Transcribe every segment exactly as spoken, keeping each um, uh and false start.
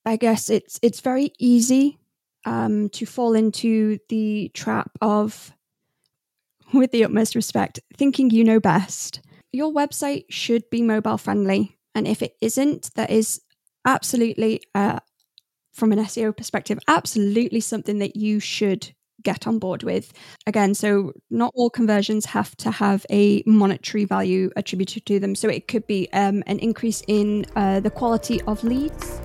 I guess it's it's very easy um, to fall into the trap of, with the utmost respect, thinking you know best. Your website should be mobile friendly. And if it isn't, that is absolutely, uh, from an S E O perspective, absolutely something that you should get on board with. Again, so not all conversions have to have a monetary value attributed to them. So it could be um, an increase in uh, the quality of leads.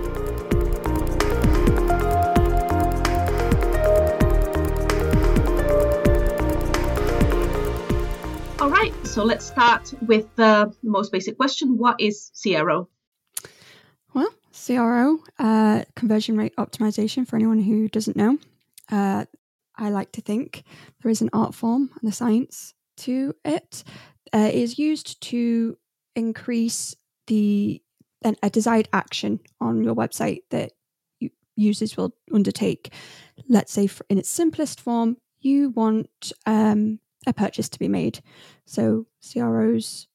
All right, so let's start with the most basic question. What is C R O? Well, C R O, uh, conversion rate optimization, for anyone who doesn't know. Uh, I like to think there is an art form and a science to it. Uh, it is used to increase the an, a desired action on your website that you, users will undertake. Let's say, for, in its simplest form, you want um, a purchase to be made. So C R O's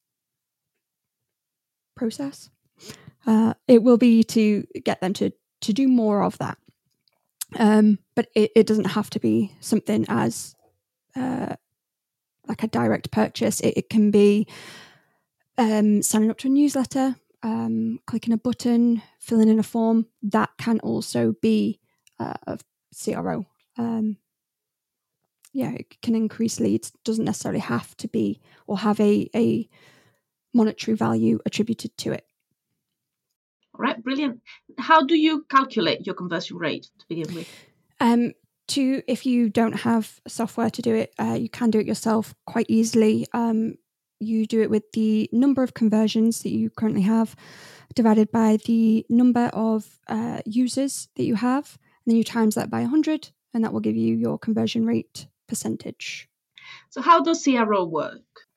process, uh, it will be to get them to to do more of that. Um, but it, it doesn't have to be something as uh, like a direct purchase. It, it can be um, signing up to a newsletter, um, clicking a button, filling in a form. That can also be uh, a C R O. Um, yeah, it can increase leads. Doesn't necessarily have to be or have a, a monetary value attributed to it. All right, brilliant. How do you calculate your conversion rate to begin with? Um, to if you don't have software to do it, uh, you can do it yourself quite easily. Um, you do it with the number of conversions that you currently have divided by the number of uh, users that you have, and then you times that by one hundred, and that will give you your conversion rate percentage. So how does C R O work?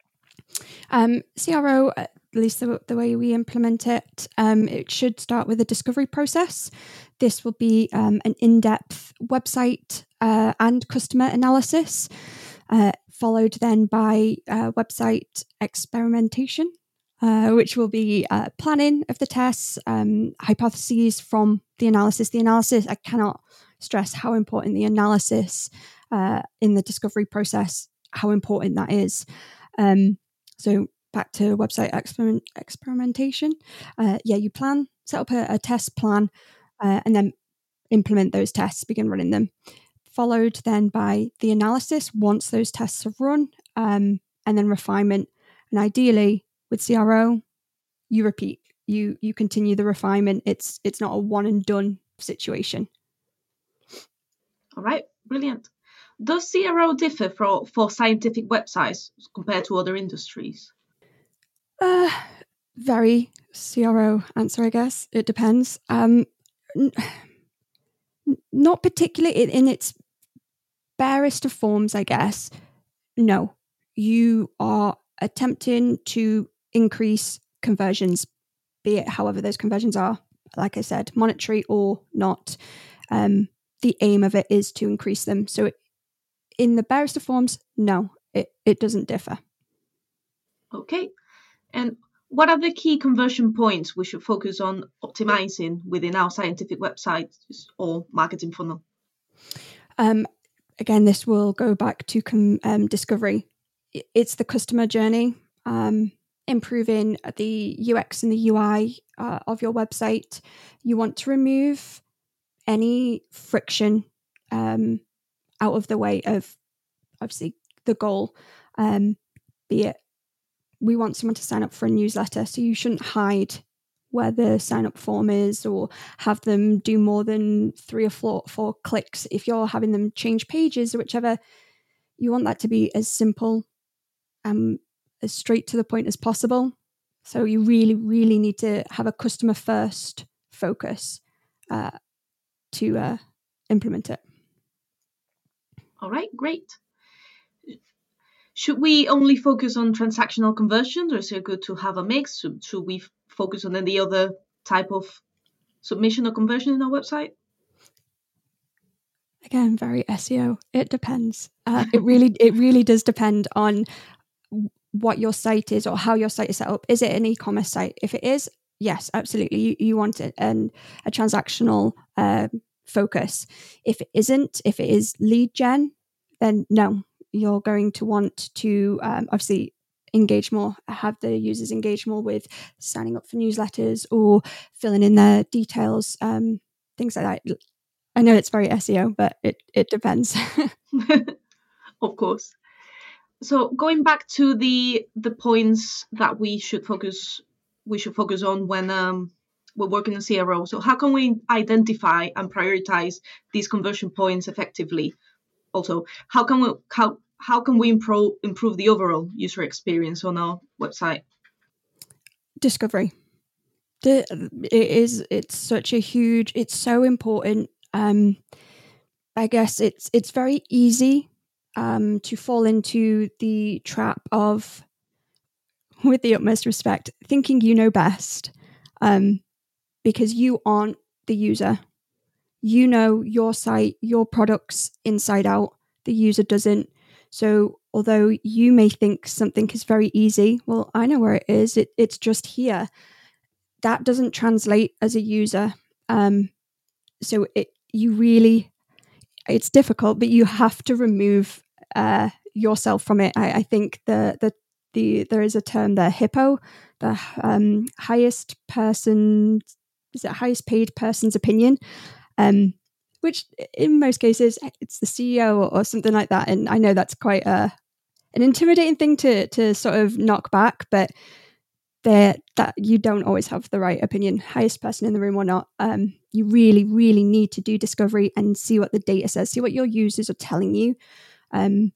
Um, C R O, at least the, the way we implement it, um, it should start with a discovery process. This will be um, an in-depth website uh, and customer analysis, uh, followed then by uh, website experimentation, uh, which will be uh, planning of the tests, um, hypotheses from the analysis. The analysis, I cannot stress how important the analysis uh, in the discovery process, how important that is. Um, so back to website experiment, experimentation. Uh, yeah, you plan, set up a, a test plan, uh, and then implement those tests, begin running them. Followed then by the analysis once those tests have run, um, and then refinement. And ideally, with C R O, you repeat, you you continue the refinement. It's it's not a one and done situation. All right, brilliant. Does C R O differ for, for scientific websites compared to other industries? Uh, very C R O answer, I guess. It depends. Um, n- not particularly in, in its barest of forms, I guess. No, you are attempting to increase conversions, be it however those conversions are, like I said, monetary or not. Um, the aim of it is to increase them. So it, in the barest of forms, no, it, it doesn't differ. Okay. And what are the key conversion points we should focus on optimizing within our scientific websites or marketing funnel? Um, again, this will go back to com- um, discovery. It's the customer journey, um, improving the U X and the U I uh, of your website. You want to remove any friction um, out of the way of, obviously, the goal, um, be it we want someone to sign up for a newsletter, so you shouldn't hide where the sign up form is or have them do more than three or four, four clicks. If you're having them change pages or whichever, you want that to be as simple, um, as straight to the point as possible. So you really, really need to have a customer first focus uh, to uh, implement it. All right, great. Should we only focus on transactional conversions, or is it good to have a mix? Should, should we focus on any other type of submission or conversion in our website? Again, very S E O. It depends. Uh, it really, it really does depend on what your site is or how your site is set up. Is it an e-commerce site? If it is, yes, absolutely. You, you want it and a transactional uh, focus. If it isn't, if it is lead gen, then no, you're going to want to um, obviously engage more, have the users engage more with signing up for newsletters or filling in their details, um, things like that. I know it's very S E O, but it, it depends. Of course. So going back to the the points that we should focus we should focus on when um, we're working in C R O. So how can we identify and prioritize these conversion points effectively? Also, how can we how how can we improve improve the overall user experience on our website? Discovery. The, it is it's such a huge, it's so important. Um, I guess it's it's very easy um, to fall into the trap of, with the utmost respect, thinking you know best, um, because you aren't the user. You know your site, your products inside out. The user doesn't. So although you may think something is very easy, well, I know where it is. It, it's just here. That doesn't translate as a user. Um, so it you really, it's difficult, but you have to remove uh, yourself from it. I, I think the the the there is a term there, HIPPO, the um, highest person, is it highest paid person's opinion, um, which in most cases it's the C E O or, or something like that. And I know that's quite a an intimidating thing to to sort of knock back, but that that you don't always have the right opinion, highest person in the room or not. Um, you really, really need to do discovery and see what the data says, see what your users are telling you. Um,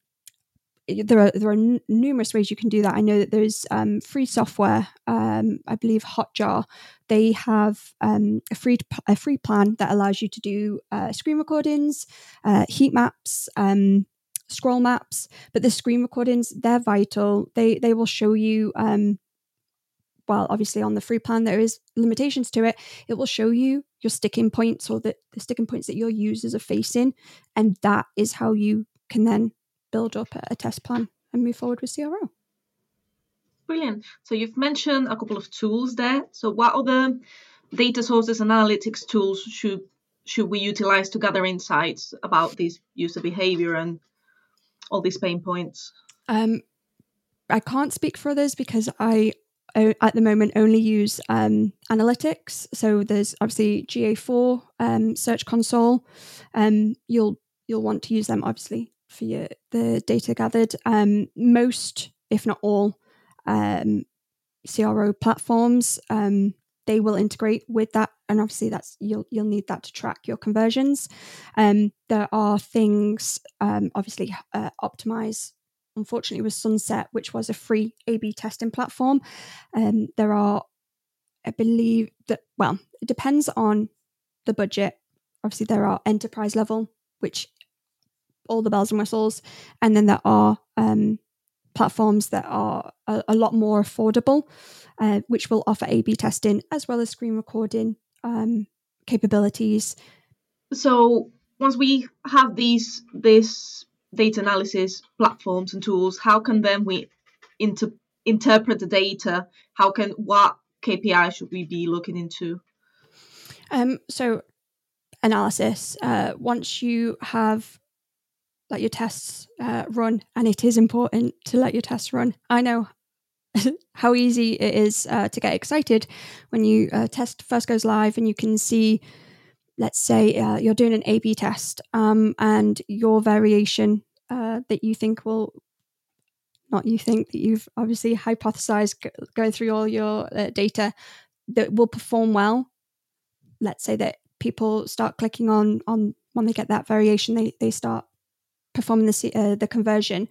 there are there are n- numerous ways you can do that. I know that there's um, free software. Um, I believe Hotjar. They have um, a free a free plan that allows you to do uh, screen recordings, uh, heat maps, um, scroll maps. But the screen recordings, they're vital. They they will show you. Um, well, obviously on the free plan, there is limitations to it. It will show you your sticking points or the, the sticking points that your users are facing. And that is how you can then build up a, a test plan and move forward with C R O. Brilliant. So you've mentioned a couple of tools there. So what other data sources and analytics tools should should we utilize to gather insights about this user behavior and all these pain points? Um, I can't speak for others because I at the moment only use um, analytics. So there's obviously G A four, um, Search Console. Um, you'll you'll want to use them obviously for your, the data gathered. Um, most, if not all, um, C R O platforms, um, they will integrate with that, and obviously that's you'll you'll need that to track your conversions. Um, there are things, um, obviously, uh, Optimize. Unfortunately, was sunset, which was a free A B testing platform. Um, there are, I believe that, well, it depends on the budget. Obviously, there are enterprise level, which all the bells and whistles, and then there are um, platforms that are a, a lot more affordable, uh, which will offer A B testing as well as screen recording um, capabilities. So once we have these this data analysis platforms and tools, how can then we inter- interpret the data? How can what K P I should we be looking into? Um, so analysis. Uh, once you have let your tests uh, run, and it is important to let your tests run. I know how easy it is uh, to get excited when you uh, test first goes live and you can see, let's say uh, you're doing an A B test um, and your variation uh, that you think will, not you think, that you've obviously hypothesized g- going through all your uh, data that will perform well. Let's say that people start clicking on, on when they get that variation, they, they start performing the, uh, the conversion.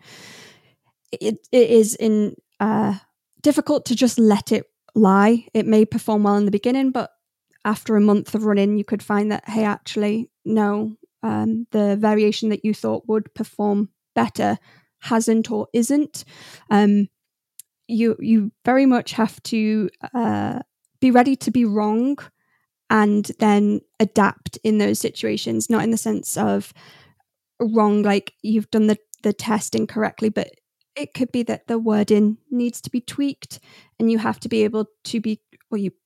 It, it is in uh, difficult to just let it lie. It may perform well in the beginning, but after a month of running, you could find that, hey, actually, no, um, the variation that you thought would perform better hasn't or isn't. Um, you you very much have to uh, be ready to be wrong and then adapt in those situations, not in the sense of wrong, like you've done the, the test incorrectly, but it could be that the wording needs to be tweaked and you have to be able to be, well, you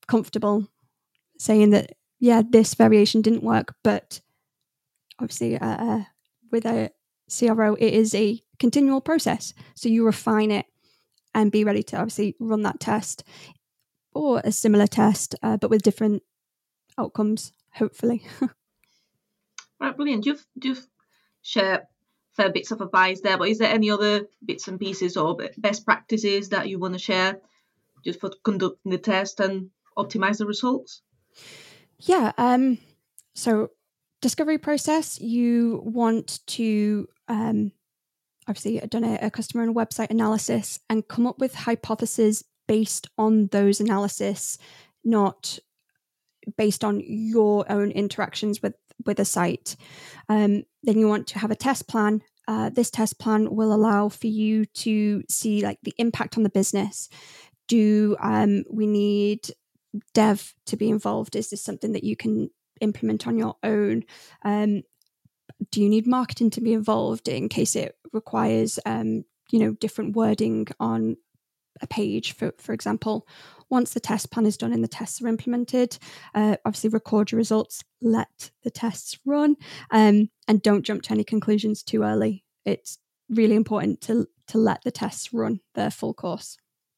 comfortable saying that, yeah, this variation didn't work, but obviously uh, with a C R O, it is a continual process. So you refine it and be ready to obviously run that test or a similar test, uh, but with different outcomes, hopefully. Right, brilliant. You've, you've shared fair bits of advice there, but is there any other bits and pieces or best practices that you want to share just for conducting the test and optimize the results? Yeah. Um, so discovery process, you want to um, obviously done a, a customer and website analysis and come up with hypotheses based on those analysis, not based on your own interactions with, with a site. Um, then you want to have a test plan. Uh, this test plan will allow for you to see like the impact on the business. Do um, we need dev to be involved? Is this something that you can implement on your own? Um, do you need marketing to be involved in case it requires, um, you know, different wording on a page, for, for example? Once the test plan is done and the tests are implemented, uh, obviously record your results, let the tests run, um, and don't jump to any conclusions too early. It's really important to, to let the tests run their full course.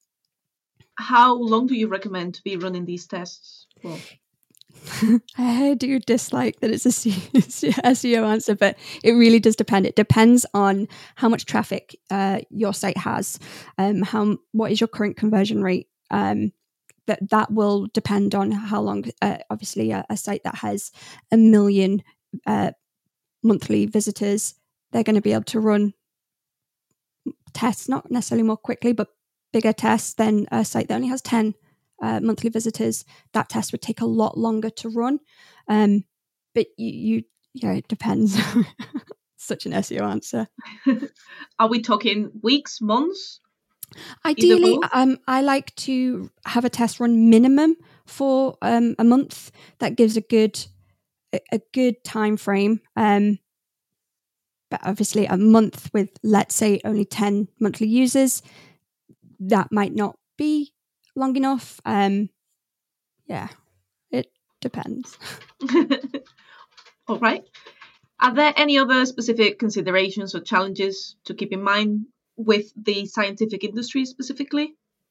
How long do you recommend to be running these tests for? I do dislike that it's a S E O answer, but it really does depend. It depends on how much traffic uh, your site has, um, how what is your current conversion rate. Um, that that will depend on how long. Uh, obviously, a, a site that has a million uh, monthly visitors, they're going to be able to run tests, not necessarily more quickly, but bigger tests than a site that only has ten uh, monthly visitors. That test would take a lot longer to run. Um, but you, you, yeah, it depends. Such an S E O answer. Are we talking weeks, months? Ideally, um, I like to have a test run minimum for um, a month. That gives a good a, a good time frame. Um, but obviously, a month with, let's say, only ten monthly users, that might not be long enough. Um, yeah, it depends. All right. Are there any other specific considerations or challenges to keep in mind with the scientific industry specifically?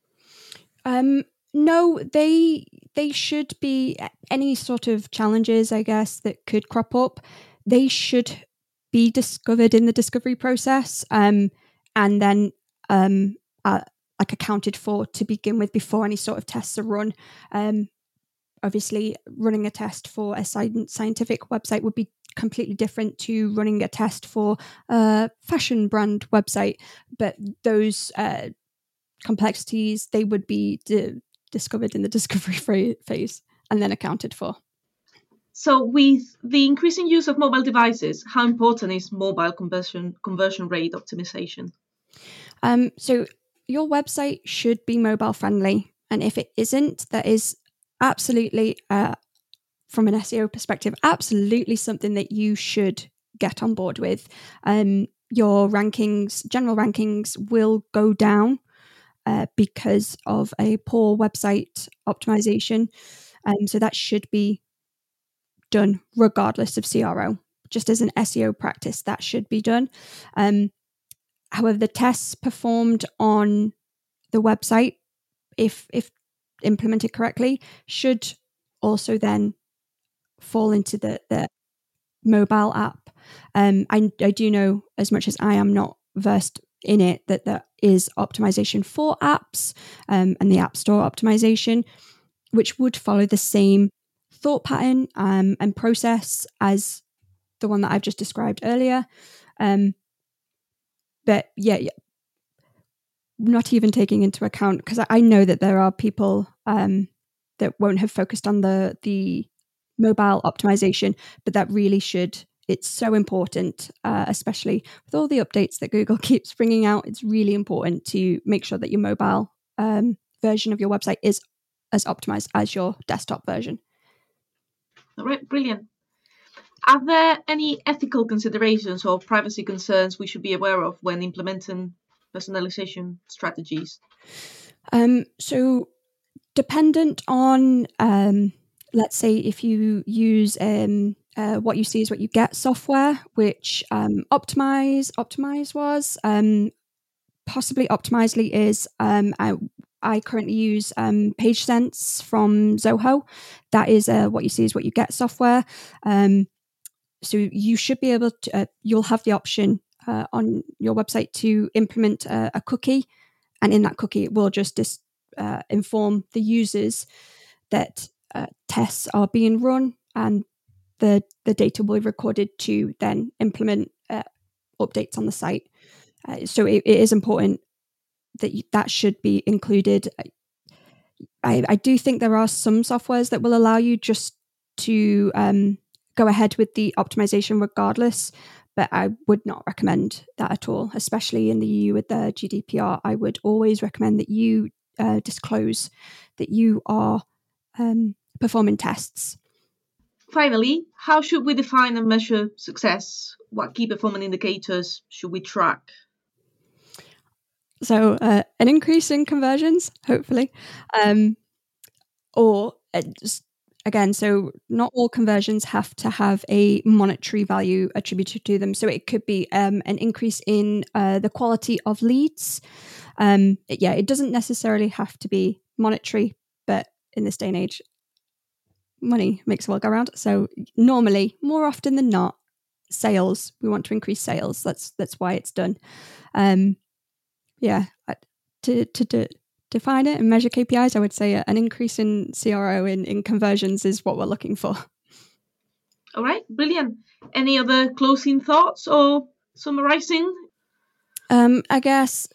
Um, no, they they should be any sort of challenges, I guess, that could crop up. They should be discovered in the discovery process, um, and then um, uh, like accounted for to begin with before any sort of tests are run. Um, obviously, running a test for a scientific website would be completely different to running a test for a fashion brand website, but those uh, complexities, they would be d- discovered in the discovery phase and then accounted for. So with the increasing use of mobile devices, how important is mobile conversion conversion rate optimization? Um, so your website should be mobile friendly. And if it isn't, that is absolutely, uh, from an S E O perspective, absolutely something that you should get on board with. Um, your rankings, general rankings will go down uh, because of a poor website optimization. Um, so that should be done regardless of C R O. Just as an S E O practice, that should be done. Um, however, the tests performed on the website, if if implemented correctly, should also then fall into the, the mobile app. Um, I, I do know, as much as I am not versed in it, that there is optimization for apps um, and the App Store optimization, which would follow the same thought pattern um, and process as the one that I've just described earlier. Um, but yeah, yeah, not even taking into account, because I, I know that there are people um, that won't have focused on the the mobile optimization, but that really should. It's so important, uh, especially with all the updates that Google keeps bringing out. It's really important to make sure that your mobile um, version of your website is as optimized as your desktop version. All right, brilliant. Are there any ethical considerations or privacy concerns we should be aware of when implementing personalization strategies? Um, so dependent on, um, let's say, if you use um, uh, what you see is what you get software, which um, Optimize Optimize was um, possibly Optimizely is. Um, I, I currently use um, PageSense from Zoho. That is uh, what you see is what you get software. Um, so you should be able to. Uh, you'll have the option uh, on your website to implement a, a cookie, and in that cookie, it will just dis, uh, inform the users that uh, tests are being run, and the the data will be recorded to then implement uh, updates on the site. Uh, so it, it is important that you, that should be included. I, I do think there are some softwares that will allow you just to um, go ahead with the optimization regardless, but I would not recommend that at all, especially in the E U with the G D P R. I would always recommend that you uh, disclose that you are um, performing tests. Finally, how should we define and measure success? What key performance indicators should we track? So uh, an increase in conversions, hopefully, um, or uh, just, again, so not all conversions have to have a monetary value attributed to them. So it could be um, an increase in uh, the quality of leads. Um, it, yeah, it doesn't necessarily have to be monetary, but in this day and age, money makes the world go round. So normally, more often than not, sales. We want to increase sales. That's that's why it's done. Um, yeah, to to de- define it and measure K P Is, I would say an increase in C R O in, in conversions is what we're looking for. All right, brilliant. Any other closing thoughts or summarizing? Um, I guess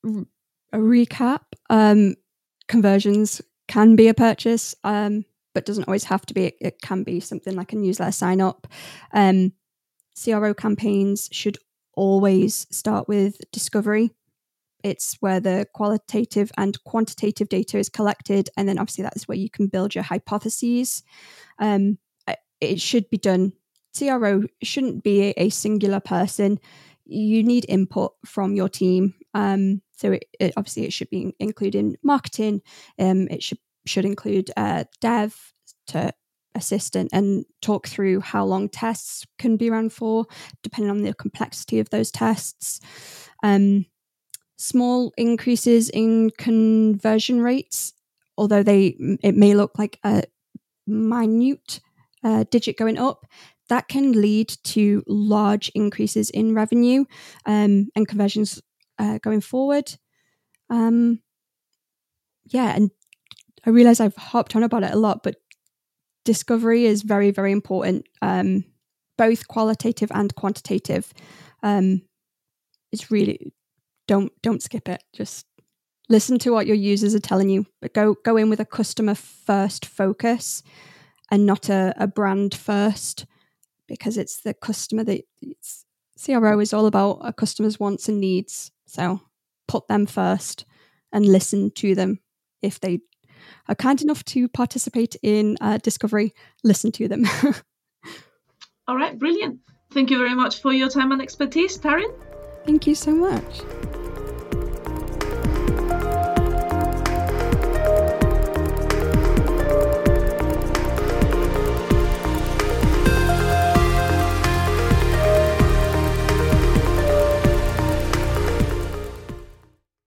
a recap. Um, conversions can be a purchase, um, but doesn't always have to be. It, it can be something like a newsletter sign up. Um, C R O campaigns should always start with discovery. It's where the qualitative and quantitative data is collected, and then obviously that is where you can build your hypotheses. Um, it should be done. C R O shouldn't be a, a singular person. You need input from your team. Um, so it, it, obviously it should be including marketing. Um, it should should include uh, dev to assistant and talk through how long tests can be run for, depending on the complexity of those tests. Um, small increases in conversion rates, although they it may look like a minute uh, digit going up, that can lead to large increases in revenue um, and conversions uh, going forward. Um, yeah, and I realize I've hopped on about it a lot, but discovery is very, very important, um, both qualitative and quantitative. Um, it's really don't don't skip it. Just listen to what your users are telling you, but go go in with a customer first focus and not a, a brand first, because it's the customer that it's, C R O is all about a customer's wants and needs. So put them first and listen to them. If they are kind enough to participate in uh, discovery, listen to them. All right, brilliant. Thank you very much for your time and expertise, Taryn. Thank you so much.